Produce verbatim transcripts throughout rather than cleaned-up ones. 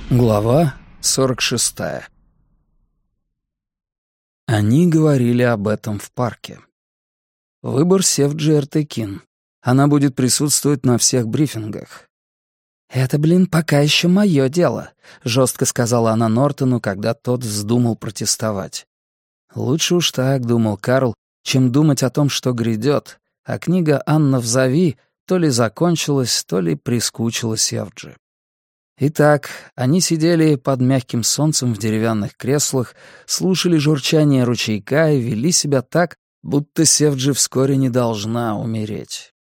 Глава сорок шестая. Они говорили об этом в парке. Выбор Севджи Эртекин. Она будет присутствовать на всех брифингах. «Это, блин, пока еще мое дело», — жестко сказала она Нортону, когда тот вздумал протестовать. Лучше уж так, думал Карл, чем думать о том, что грядет, а книга «Анна взови» то ли закончилась, то ли прискучила Севджи. Итак, они сидели под мягким солнцем в деревянных креслах, слушали журчание ручейка и вели себя так, будто Севджи вскоре не должна умереть.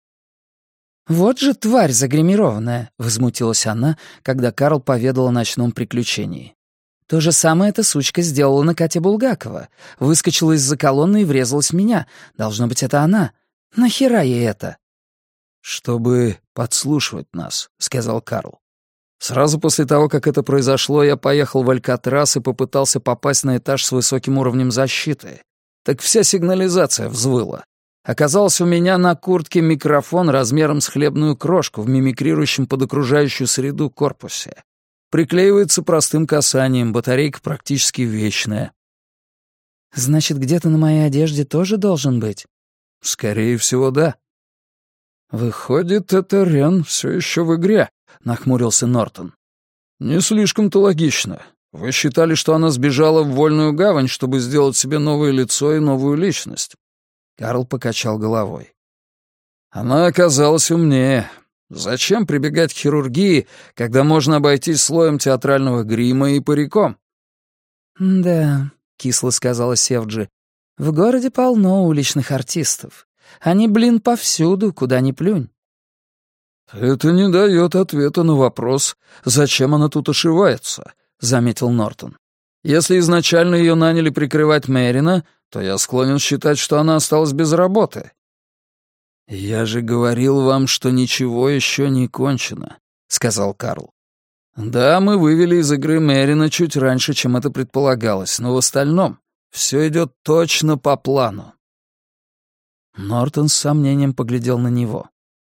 «Вот же тварь загримированная!» — возмутилась она, когда Карл поведал о ночном приключении. «То же самое эта сучка сделала на Кате Булгакова. Выскочила из-за колонны и врезалась в меня. Должно быть, это она. Нахера ей это?» «Чтобы подслушивать нас», — сказал Карл. Сразу после того, как это произошло, я поехал в Алькатрас и попытался попасть на этаж с высоким уровнем защиты. Так вся сигнализация взвыла. Оказалось, у меня на куртке микрофон размером с хлебную крошку в мимикрирующем под окружающую среду корпусе. Приклеивается простым касанием, батарейка практически вечная. «Значит, где-то на моей одежде тоже должен быть?» «Скорее всего, да». «Выходит, это Рен все еще в игре», — нахмурился Нортон. «Не слишком-то логично. Вы считали, что она сбежала в вольную гавань, чтобы сделать себе новое лицо и новую личность?» Карл покачал головой. «Она оказалась умнее. Зачем прибегать к хирургии, когда можно обойтись слоем театрального грима и париком?» «Да», — кисло сказала Севджи, — «в городе полно уличных артистов. Они, блин, повсюду, куда ни плюнь». «Это не дает ответа на вопрос, зачем она тут ошивается», — заметил Нортон. «Если изначально ее наняли прикрывать Мэрина, то я склонен считать, что она осталась без работы». «Я же говорил вам, что ничего еще не кончено», — сказал Карл. «Да, мы вывели из игры Мэрина чуть раньше, чем это предполагалось, но в остальном все идет точно по плану». Нортон с сомнением поглядел на него.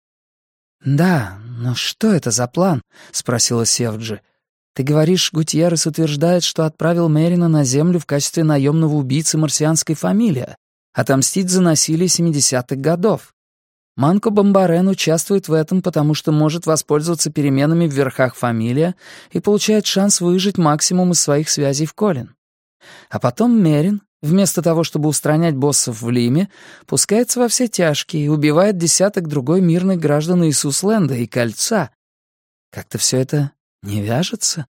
«Да, но что это за план?» — спросила Севджи. «Ты говоришь, Гутьеррес утверждает, что отправил Мэрина на Землю в качестве наемного убийцы марсианской фамилии, отомстить за насилие семидесятых годов. Манко Бомбарен участвует в этом, потому что может воспользоваться переменами в верхах фамилия и получает шанс выжить максимум из своих связей в Колин. А потом Мерин, вместо того, чтобы устранять боссов в Лиме, пускается во все тяжкие и убивает десяток другой мирных граждан Иисусленда и Кольца. Как-то все это не вяжется?»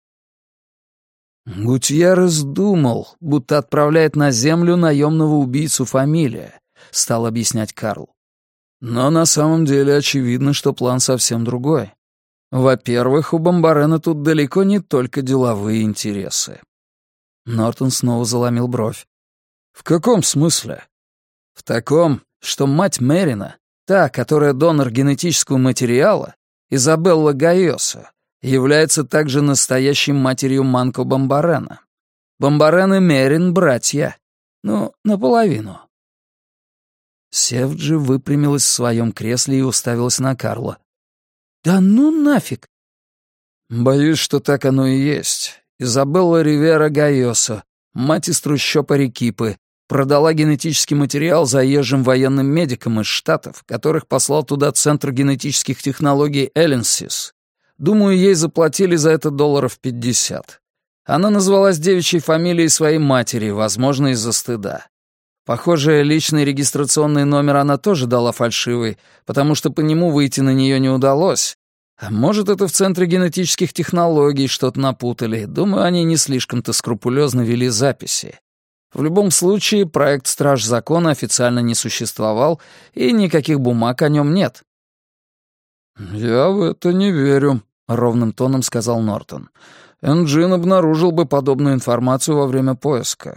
«Гутьеррес думал, будто отправляет на землю наемного убийцу фамилия», — стал объяснять Карл. «Но на самом деле очевидно, что план совсем другой. Во-первых, у Бомбарена тут далеко не только деловые интересы». Нортон снова заломил бровь. «В каком смысле?» «В таком, что мать Мэрина, та, которая донор генетического материала, Изабелла Гайоса, является также настоящей матерью Манко Бомбарена. Бомбарен и Мерин — братья. Ну, наполовину». Севджи выпрямилась в своем кресле и уставилась на Карла. «Да ну нафиг!» «Боюсь, что так оно и есть. Изабелла Ривера Гайоса, мать из трущоб Арекипы, продала генетический материал заезжим военным медикам из Штатов, которых послал туда Центр генетических технологий Эленсис. Думаю, ей заплатили за это долларов пятьдесят. Она назвалась девичьей фамилией своей матери, возможно, из-за стыда. Похоже, личный регистрационный номер она тоже дала фальшивый, потому что по нему выйти на нее не удалось. А может, это в Центре генетических технологий что-то напутали. Думаю, они не слишком-то скрупулезно вели записи. В любом случае, проект «Страж закона» официально не существовал, и никаких бумаг о нем нет. «Я в это не верю», — ровным тоном сказал Нортон. «Энджин обнаружил бы подобную информацию во время поиска».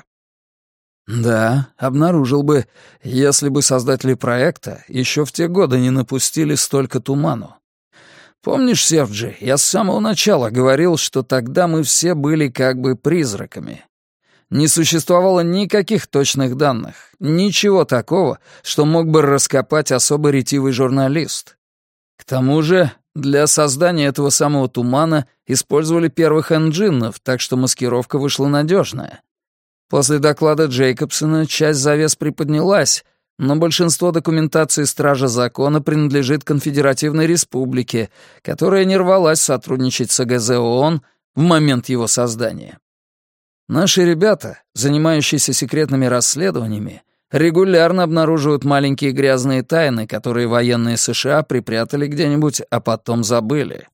«Да, обнаружил бы, если бы создатели проекта еще в те годы не напустили столько туману. Помнишь, Севджи, я с самого начала говорил, что тогда мы все были как бы призраками. Не существовало никаких точных данных, ничего такого, что мог бы раскопать особо ретивый журналист. К тому же Для создания этого самого тумана использовали первых энджинов, так что маскировка вышла надежная. После доклада Джейкобсона часть завес приподнялась, но большинство документации Стража Закона принадлежит Конфедеративной Республике, которая не рвалась сотрудничать с АГЗ ООН в момент его создания. Наши ребята, занимающиеся секретными расследованиями, регулярно обнаруживают маленькие грязные тайны, которые военные США припрятали где-нибудь, а потом забыли.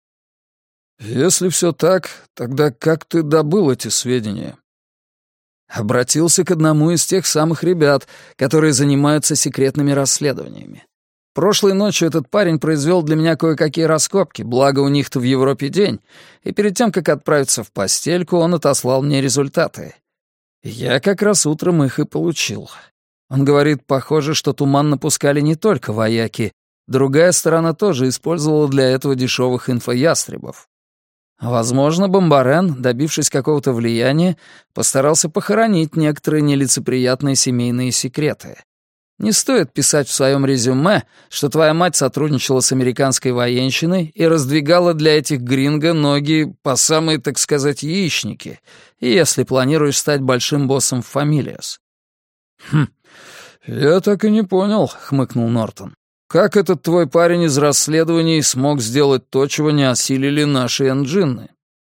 Если все так, тогда как ты добыл эти сведения? Обратился к одному из тех самых ребят, которые занимаются секретными расследованиями. Прошлой ночью этот парень произвел для меня кое-какие раскопки, благо у них-то в Европе день, и перед тем, как отправиться в постельку, он отослал мне результаты. Я как раз утром их и получил. Он говорит, похоже, что туман напускали не только вояки, другая сторона тоже использовала для этого дешевых инфоястребов. Возможно, Бомбарен, добившись какого-то влияния, постарался похоронить некоторые нелицеприятные семейные секреты. Не стоит писать в своем резюме, что твоя мать сотрудничала с американской военщиной и раздвигала для этих гринго ноги по самые, так сказать, яичники, если планируешь стать большим боссом в Фамилиас. «Хм, я так и не понял», — хмыкнул Нортон. «Как этот твой парень из расследований смог сделать то, чего не осилили наши энджины?»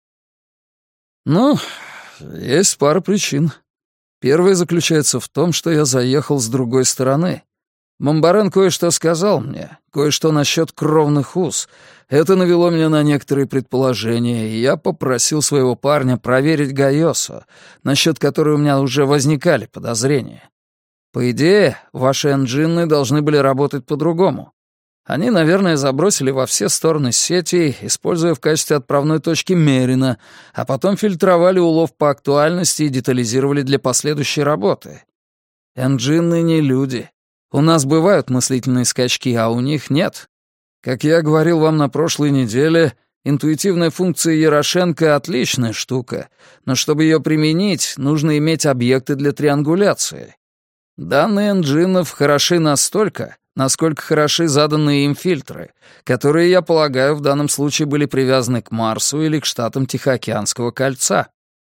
«Ну, есть пара причин. Первая заключается в том, что я заехал с другой стороны. Бомбарен кое-что сказал мне, кое-что насчет кровных уз. Это навело меня на некоторые предположения, и я попросил своего парня проверить Гайосу, насчет которой у меня уже возникали подозрения. По идее, ваши энджины должны были работать по-другому. Они, наверное, забросили во все стороны сети, используя в качестве отправной точки Мерина, а потом фильтровали улов по актуальности и детализировали для последующей работы. Энджины не люди. У нас бывают мыслительные скачки, а у них нет. Как я говорил вам на прошлой неделе, интуитивная функция Ярошенко — отличная штука, но чтобы ее применить, нужно иметь объекты для триангуляции. Данные энджинов хороши настолько, насколько хороши заданные им фильтры, которые, я полагаю, в данном случае были привязаны к Марсу или к штатам Тихоокеанского кольца.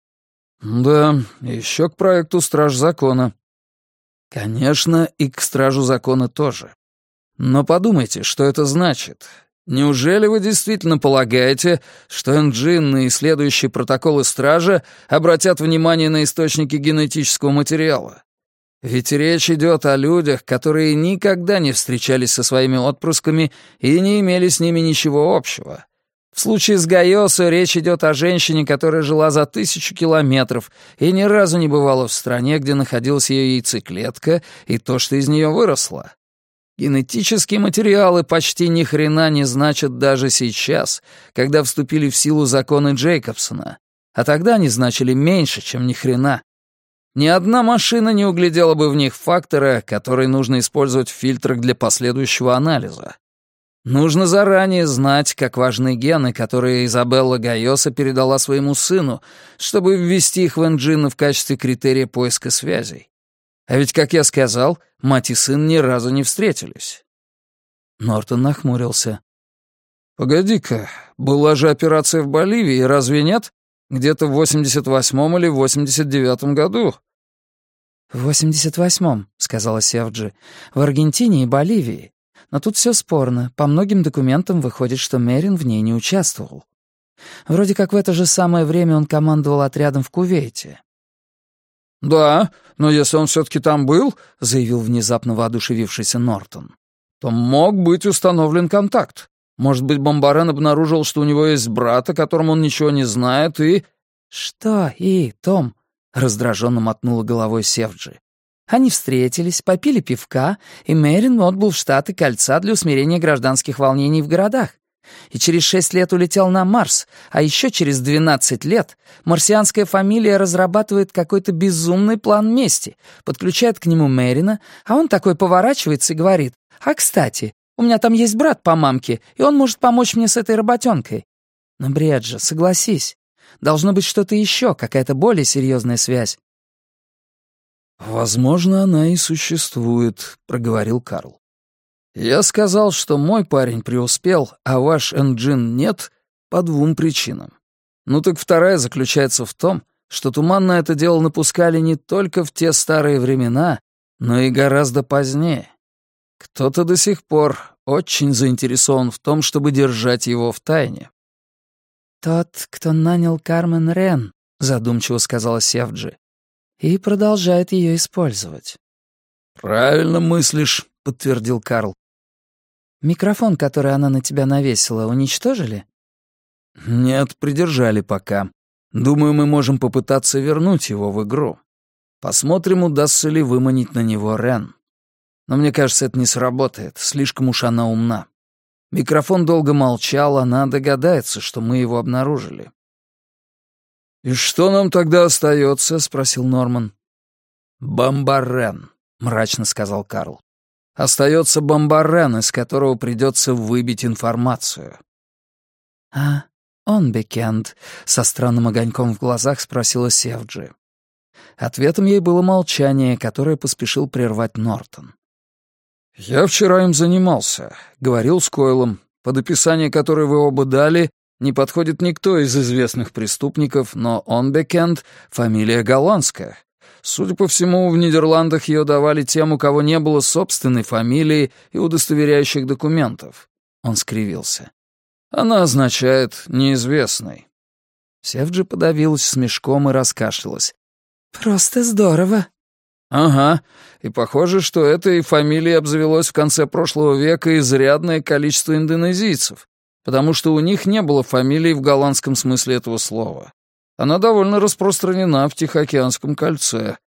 Да, еще к проекту «Страж Закона». Конечно, и к «Стражу Закона» тоже. Но подумайте, что это значит. Неужели вы действительно полагаете, что энджины и следующие протоколы Стража обратят внимание на источники генетического материала? Ведь речь идет о людях, которые никогда не встречались со своими отпрысками и не имели с ними ничего общего. В случае с Гайосой речь идет о женщине, которая жила за тысячу километров и ни разу не бывала в стране, где находилась ее яйцеклетка и то, что из нее выросло. Генетические материалы почти ни хрена не значат даже сейчас, когда вступили в силу законы Джейкобсона, а тогда они значили меньше, чем ни хрена. Ни одна машина не углядела бы в них фактора, который нужно использовать в фильтрах для последующего анализа. Нужно заранее знать, как важны гены, которые Изабелла Гайоса передала своему сыну, чтобы ввести их в энджины в качестве критерия поиска связей. А ведь, как я сказал, мать и сын ни разу не встретились. Нортон нахмурился. «Погоди-ка, была же операция в Боливии, разве нет? Где-то в восемьдесят восьмом или восемьдесят девятом году». «В восемьдесят восьмом», — сказала Севджи, — «в Аргентине и Боливии. Но тут все спорно. По многим документам выходит, что Мерин в ней не участвовал. Вроде как в это же самое время он командовал отрядом в Кувейте». «Да, но если он все-таки там был, — заявил внезапно воодушевившийся Нортон, — то мог быть установлен контакт. Может быть, Бомбарен обнаружил, что у него есть брат, о котором он ничего не знает, и...» «Что и, Том?» — раздраженно мотнула головой Севджи. «Они встретились, попили пивка, и Мерин отбыл в Штаты Кольца для усмирения гражданских волнений в городах. И через шесть лет улетел на Марс, а еще через двенадцать лет марсианская фамилия разрабатывает какой-то безумный план мести, подключает к нему Мерина, а он такой поворачивается и говорит: «А, кстати, у меня там есть брат по мамке, и он может помочь мне с этой работенкой». Но бред же, согласись. Должно быть что-то еще, какая-то более серьезная связь. «Возможно, она и существует», — проговорил Карл. Я сказал, что мой парень преуспел, а ваш Энджин нет, по двум причинам. Ну так вторая заключается в том, что туман на это дело напускали не только в те старые времена, но и гораздо позднее. Кто-то до сих пор очень заинтересован в том, чтобы держать его в тайне. «Тот, кто нанял Кармен Рен», — задумчиво сказала Севджи, — «и продолжает ее использовать». «Правильно мыслишь», — подтвердил Карл. «Микрофон, который она на тебя навесила, уничтожили?» «Нет, придержали пока. Думаю, мы можем попытаться вернуть его в игру. Посмотрим, удастся ли выманить на него Рен. Но мне кажется, это не сработает, слишком уж она умна. Микрофон долго молчал, она догадается, что мы его обнаружили». «И что нам тогда остается?» — спросил Норман. «Бомбарен», — мрачно сказал Карл. «Остается бомбарен, из которого придется выбить информацию». «А он бекенд?» — со странным огоньком в глазах спросила Севджи. Ответом ей было молчание, которое поспешил прервать Нортон. «Я вчера им занимался, говорил с Койлом. Под описание, которое вы оба дали, не подходит никто из известных преступников, но он бекенд — фамилия голландская. Судя по всему, в Нидерландах ее давали тем, у кого не было собственной фамилии и удостоверяющих документов». Он скривился. «Она означает «неизвестный». Севджи подавилась смешком и раскашлялась. «Просто здорово». «Ага, и похоже, что этой фамилией обзавелось в конце прошлого века изрядное количество индонезийцев, потому что у них не было фамилий в голландском смысле этого слова. Она довольно распространена в Тихоокеанском кольце.